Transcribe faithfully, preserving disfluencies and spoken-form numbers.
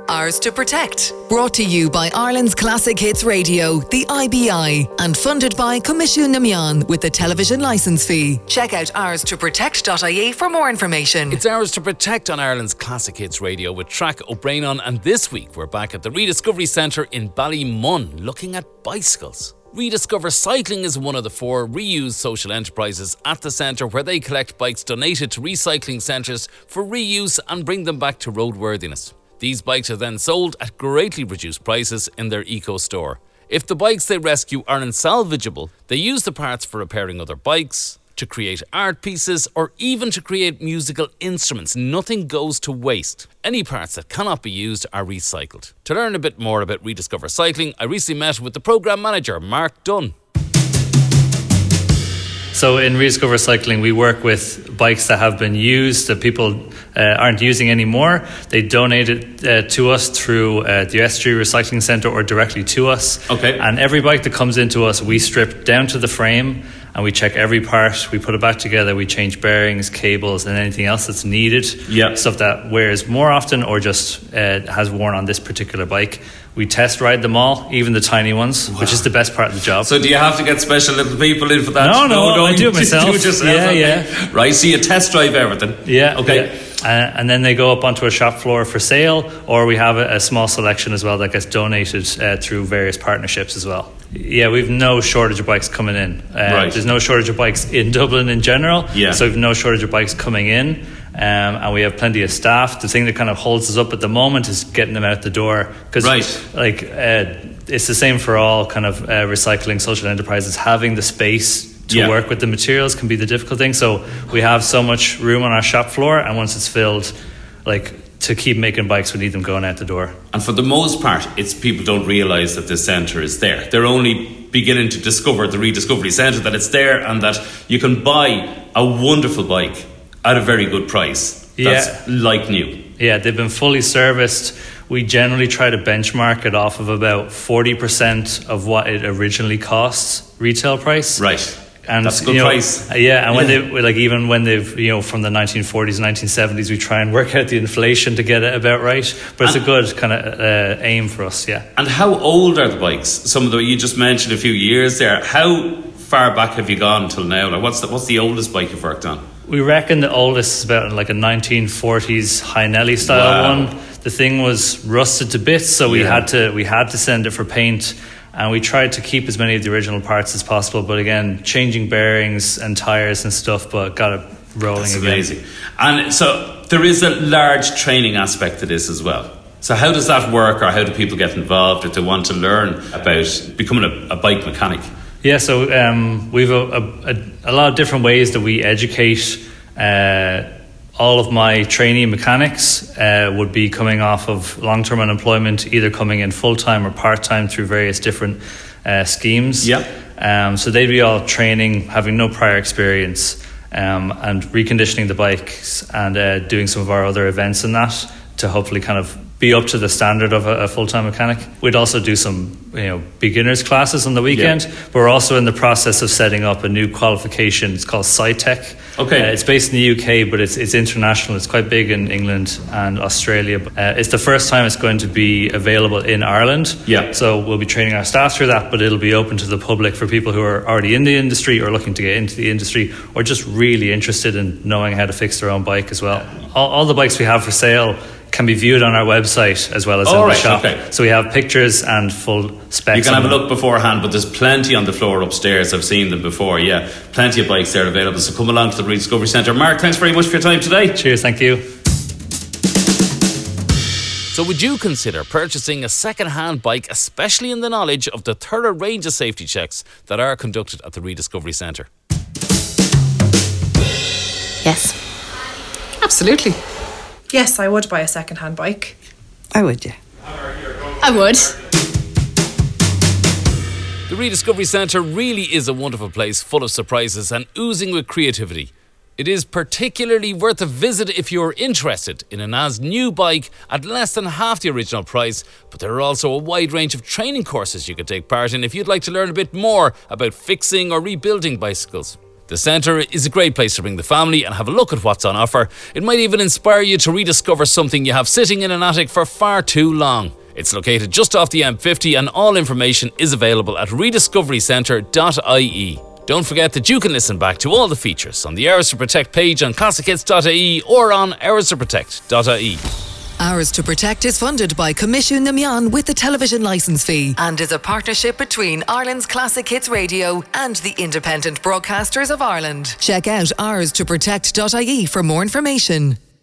Ours to Protect. Brought to you by Ireland's Classic Hits Radio, the I B I, and funded by Comisiún na Meán with the television licence fee. Check out ours to protect dot I E for more information. It's Ours to Protect on Ireland's Classic Hits Radio with Track O'Brien, and this week we're back at the Rediscovery Centre in Ballymun looking at bicycles. Rediscover Cycling is one of the four reused social enterprises at the centre, where they collect bikes donated to recycling centres for reuse and bring them back to roadworthiness. These bikes are then sold at greatly reduced prices in their eco store. If the bikes they rescue aren't salvageable, they use the parts for repairing other bikes, to create art pieces, or even to create musical instruments. Nothing goes to waste. Any parts that cannot be used are recycled. To learn a bit more about Rediscover Cycling, I recently met with the programme manager, Mark Dunn. So in Rediscover Cycling, we work with bikes that have been used, that people uh, aren't using anymore. They donate it uh, to us through uh, the Estuary Recycling Centre or directly to us. Okay. And every bike that comes into us, we strip down to the frame and we check every part. We put it back together. We change bearings, cables, and anything else that's needed. Yep. Stuff that wears more often or just uh, has worn on this particular bike. We test ride them all, even the tiny ones, wow. which is the best part of the job. So do you have to get special little people in for that? No, no, no I do it myself. Do it yourself, yeah, okay. yeah. Right, so you test drive everything. Yeah, okay. Yeah. Uh, and then they go up onto a shop floor for sale, or we have a, a small selection as well that gets donated uh, through various partnerships as well. Yeah, we've no shortage of bikes coming in. Uh, right. There's no shortage of bikes in Dublin in general, yeah. so we've no shortage of bikes coming in. Um, and we have plenty of staff. The thing that kind of holds us up at the moment is getting them out the door. Because, right. like, uh, it's the same for all kind of uh, recycling social enterprises. Having the space to yeah. work with the materials can be the difficult thing. So we have so much room on our shop floor, and once it's filled, like, to keep making bikes, we need them going out the door. And for the most part, it's people don't realise that this centre is there. They're only beginning to discover the Rediscovery Centre, that it's there and that you can buy a wonderful bike at a very good price. That's yeah. like new. Yeah, they've been fully serviced. We generally try to benchmark it off of about forty percent of what it originally costs retail price. Right. And that's a good you know, price. Yeah, and when yeah. they like even when they've you know from the nineteen forties, nineteen seventies, we try and work out the inflation to get it about right. But it's and, a good kind of uh, aim for us. Yeah. And how old are the bikes? Some of the you just mentioned a few years there. How far back have you gone till now? Like what's the, what's the oldest bike you've worked on? We reckon the oldest is about like a nineteen forties High-Nelly style wow. one. The thing was rusted to bits, so we yeah. had to we had to send it for paint. And we tried to keep as many of the original parts as possible, but again, changing bearings and tyres and stuff, but got it rolling That's again. Amazing. And so there is a large training aspect to this as well. So how does that work, or how do people get involved if they want to learn about becoming a, a bike mechanic? Yeah, so um, we've a, a, a lot of different ways that we educate. Uh, all of my trainee mechanics uh, would be coming off of long-term unemployment, either coming in full-time or part-time through various different uh, schemes. Yeah. Um, so they'd be all training, having no prior experience, um, and reconditioning the bikes and uh, doing some of our other events and that to hopefully kind of be up to the standard of a, a full-time mechanic. We'd also do some, you know, beginners classes on the weekend. Yeah. But we're also in the process of setting up a new qualification. It's called SciTech. Okay. Uh, it's based in the U K, but it's it's international. It's quite big in England and Australia. Uh, it's the first time it's going to be available in Ireland. Yeah. So we'll be training our staff through that, but it'll be open to the public for people who are already in the industry or looking to get into the industry or just really interested in knowing how to fix their own bike as well. All, all the bikes we have for sale can be viewed on our website as well as oh, in right, the shop. Okay. So we have pictures and full specs. You can have a look beforehand, but there's plenty on the floor upstairs. I've seen them before, yeah. Plenty of bikes there available. So come along to the Rediscovery Centre. Mark, thanks very much for your time today. Cheers, thank you. So would you consider purchasing a second-hand bike, especially in the knowledge of the thorough range of safety checks that are conducted at the Rediscovery Centre? Yes. Absolutely. Yes, I would buy a second-hand bike. I would, yeah. I would. The Rediscovery Centre really is a wonderful place full of surprises and oozing with creativity. It is particularly worth a visit if you're interested in an as-new bike at less than half the original price, but there are also a wide range of training courses you can take part in if you'd like to learn a bit more about fixing or rebuilding bicycles. The centre is a great place to bring the family and have a look at what's on offer. It might even inspire you to rediscover something you have sitting in an attic for far too long. It's located just off the M fifty and all information is available at rediscovery centre dot I E. Don't forget that you can listen back to all the features on the Hours to Protect page on classic hits dot I E or on hours to protect dot I E. Hours to Protect is funded by Commission na Meán with the television licence fee and is a partnership between Ireland's Classic Hits Radio and the Independent Broadcasters of Ireland. Check out hours to protect dot I E for more information.